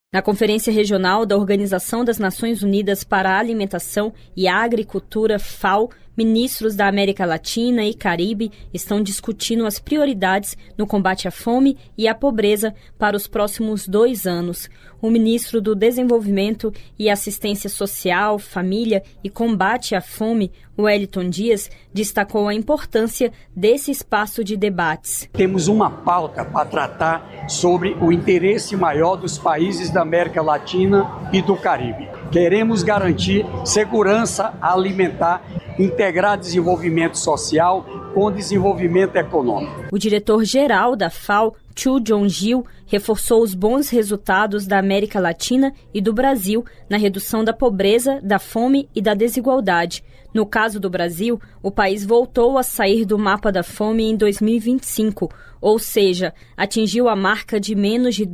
Na Conferência Regional da Organização das Nações Unidas para a Alimentação e a Agricultura, FAO, ministros da América Latina e Caribe estão discutindo as prioridades no combate à fome e à pobreza para os próximos 2 anos. O ministro do Desenvolvimento e Assistência Social, Família e Combate à Fome, Wellington Dias, destacou a importância desse espaço de debates. Temos uma pauta para tratar sobre o interesse maior dos países da América Latina e do Caribe. Queremos garantir segurança alimentar, integrar desenvolvimento social com desenvolvimento econômico. O diretor-geral da FAO, Chu Jong-il, reforçou os bons resultados da América Latina e do Brasil na redução da pobreza, da fome e da desigualdade. No caso do Brasil, o país voltou a sair do mapa da fome em 2025, ou seja, atingiu a marca de menos de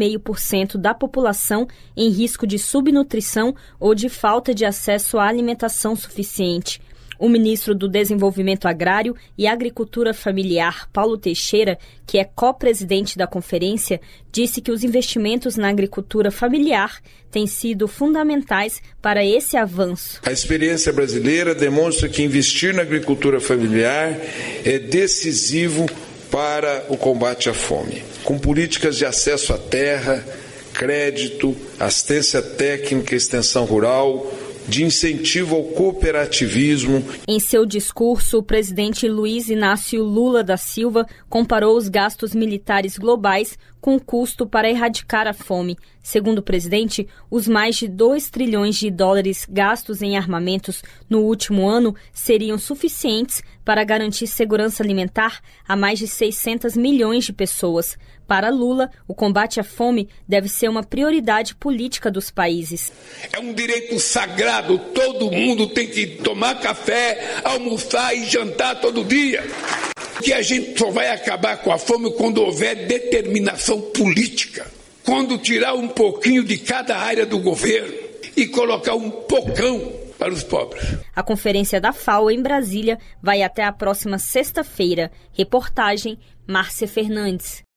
2,5% da população em risco de subnutrição ou de falta de acesso à alimentação suficiente. O ministro do Desenvolvimento Agrário e Agricultura Familiar, Paulo Teixeira, que é co-presidente da conferência, disse que os investimentos na agricultura familiar têm sido fundamentais para esse avanço. A experiência brasileira demonstra que investir na agricultura familiar é decisivo para o combate à fome. Com políticas de acesso à terra, crédito, assistência técnica e extensão rural, de incentivo ao cooperativismo. Em seu discurso, o presidente Luiz Inácio Lula da Silva comparou os gastos militares globais com o custo para erradicar a fome. Segundo o presidente, os mais de 2 trilhões de dólares gastos em armamentos no último ano seriam suficientes para garantir segurança alimentar a mais de 600 milhões de pessoas. Para Lula, o combate à fome deve ser uma prioridade política dos países. É um direito sagrado, todo mundo tem que tomar café, almoçar e jantar todo dia. Que a gente só vai acabar com a fome quando houver determinação política. Quando tirar um pouquinho de cada área do governo e colocar um pocão para os pobres. A conferência da FAO em Brasília vai até a próxima sexta-feira. Reportagem Márcia Fernandes.